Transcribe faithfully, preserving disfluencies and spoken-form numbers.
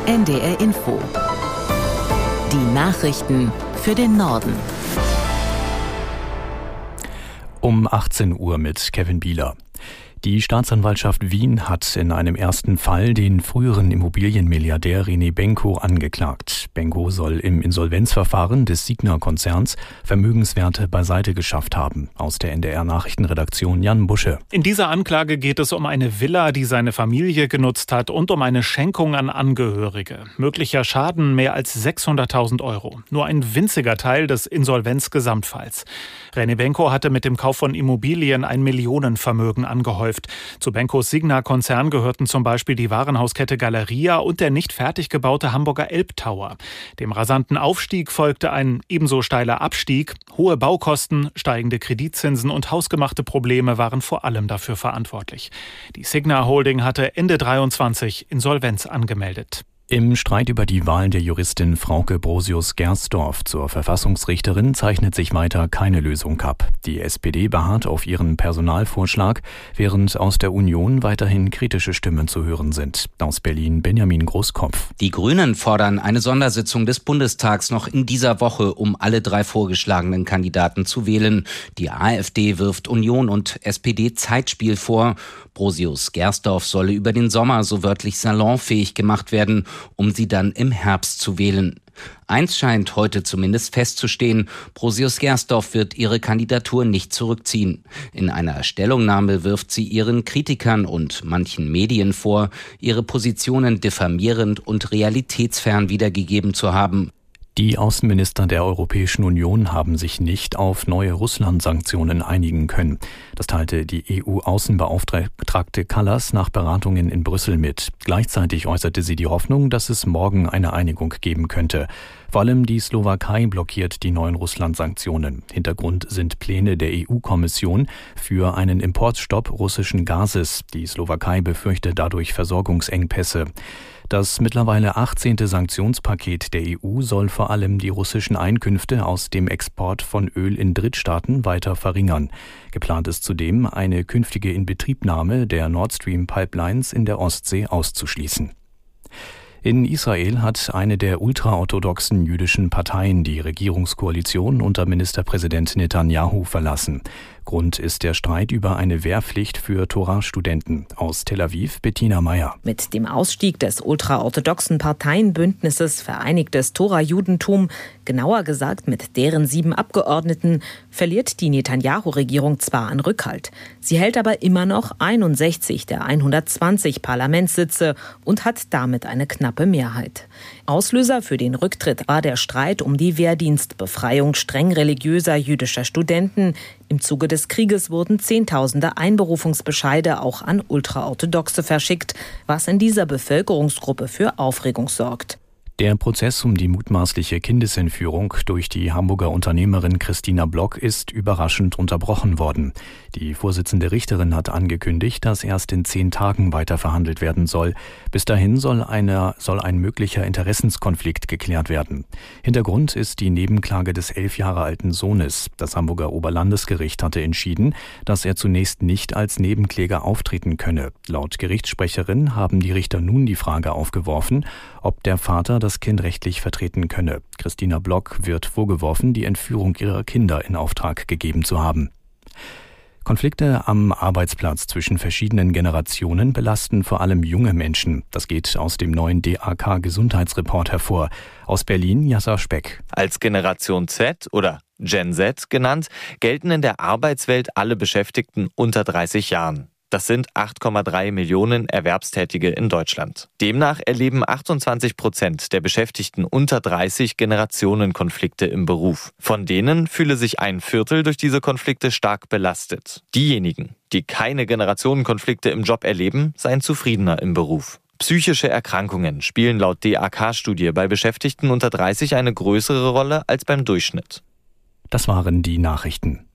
N D R Info. Die Nachrichten für den Norden. Um achtzehn Uhr mit Kevin Bieler. Die Staatsanwaltschaft Wien hat in einem ersten Fall den früheren Immobilienmilliardär René Benko angeklagt. Benko soll im Insolvenzverfahren des Signa-Konzerns Vermögenswerte beiseite geschafft haben. Aus der N D R-Nachrichtenredaktion Jan Busche. In dieser Anklage geht es um eine Villa, die seine Familie genutzt hat, und um eine Schenkung an Angehörige. Möglicher Schaden mehr als sechshunderttausend Euro. Nur ein winziger Teil des Insolvenzgesamtfalls. René Benko hatte mit dem Kauf von Immobilien ein Millionenvermögen angehäuft. Zu Benkos Signa-Konzern gehörten zum Beispiel die Warenhauskette Galeria und der nicht fertig gebaute Hamburger Elbtower. Dem rasanten Aufstieg folgte ein ebenso steiler Abstieg. Hohe Baukosten, steigende Kreditzinsen und hausgemachte Probleme waren vor allem dafür verantwortlich. Die Signa Holding hatte Ende dreiundzwanzig Insolvenz angemeldet. Im Streit über die Wahl der Juristin Frauke Brosius-Gersdorf zur Verfassungsrichterin zeichnet sich weiter keine Lösung ab. Die S P D beharrt auf ihren Personalvorschlag, während aus der Union weiterhin kritische Stimmen zu hören sind. Aus Berlin Benjamin Großkopf. Die Grünen fordern eine Sondersitzung des Bundestags noch in dieser Woche, um alle drei vorgeschlagenen Kandidaten zu wählen. Die AfD wirft Union und S P D Zeitspiel vor. Brosius-Gersdorf solle über den Sommer so wörtlich salonfähig gemacht werden, um sie dann im Herbst zu wählen. Eins scheint heute zumindest festzustehen: Brosius-Gersdorf wird ihre Kandidatur nicht zurückziehen. In einer Stellungnahme wirft sie ihren Kritikern und manchen Medien vor, ihre Positionen diffamierend und realitätsfern wiedergegeben zu haben. Die Außenminister der Europäischen Union haben sich nicht auf neue Russland-Sanktionen einigen können. Das teilte die E U-Außenbeauftragte Kallas nach Beratungen in Brüssel mit. Gleichzeitig äußerte sie die Hoffnung, dass es morgen eine Einigung geben könnte. Vor allem die Slowakei blockiert die neuen Russland-Sanktionen. Hintergrund sind Pläne der E U-Kommission für einen Importstopp russischen Gases. Die Slowakei befürchtet dadurch Versorgungsengpässe. Das mittlerweile achtzehnte Sanktionspaket der E U soll vor allem die russischen Einkünfte aus dem Export von Öl in Drittstaaten weiter verringern. Geplant ist zudem, eine künftige Inbetriebnahme der Nord Stream Pipelines in der Ostsee auszuschließen. In Israel hat eine der ultraorthodoxen jüdischen Parteien die Regierungskoalition unter Ministerpräsident Netanyahu verlassen. Grund ist der Streit über eine Wehrpflicht für Torah-Studenten. Aus Tel Aviv Bettina Meyer. Mit dem Ausstieg des ultraorthodoxen Parteienbündnisses Vereinigtes Tora-Judentum, genauer gesagt mit deren sieben Abgeordneten, verliert die Netanyahu-Regierung zwar an Rückhalt. Sie hält aber immer noch einundsechzig der hundertzwanzig Parlamentssitze und hat damit eine knappe Mehrheit. Auslöser für den Rücktritt war der Streit um die Wehrdienstbefreiung streng religiöser jüdischer Studenten. Im Zuge des Krieges wurden Zehntausende Einberufungsbescheide auch an Ultraorthodoxe verschickt, was in dieser Bevölkerungsgruppe für Aufregung sorgt. Der Prozess um die mutmaßliche Kindesentführung durch die Hamburger Unternehmerin Christina Block ist überraschend unterbrochen worden. Die Vorsitzende Richterin hat angekündigt, dass erst in zehn Tagen weiter verhandelt werden soll. Bis dahin soll, eine, soll ein möglicher Interessenskonflikt geklärt werden. Hintergrund ist die Nebenklage des elf Jahre alten Sohnes. Das Hamburger Oberlandesgericht hatte entschieden, dass er zunächst nicht als Nebenkläger auftreten könne. Laut Gerichtssprecherin haben die Richter nun die Frage aufgeworfen, ob der Vater das Kind rechtlich vertreten könne. Christina Block wird vorgeworfen, die Entführung ihrer Kinder in Auftrag gegeben zu haben. Konflikte am Arbeitsplatz zwischen verschiedenen Generationen belasten vor allem junge Menschen. Das geht aus dem neuen D A K-Gesundheitsreport hervor. Aus Berlin Jasser Speck. Als Generation Z oder Gen Z genannt, gelten in der Arbeitswelt alle Beschäftigten unter dreißig Jahren. Das sind acht Komma drei Millionen Erwerbstätige in Deutschland. Demnach erleben achtundzwanzig Prozent der Beschäftigten unter dreißig Generationenkonflikte im Beruf. Von denen fühle sich ein Viertel durch diese Konflikte stark belastet. Diejenigen, die keine Generationenkonflikte im Job erleben, seien zufriedener im Beruf. Psychische Erkrankungen spielen laut D A K-Studie bei Beschäftigten unter dreißig eine größere Rolle als beim Durchschnitt. Das waren die Nachrichten.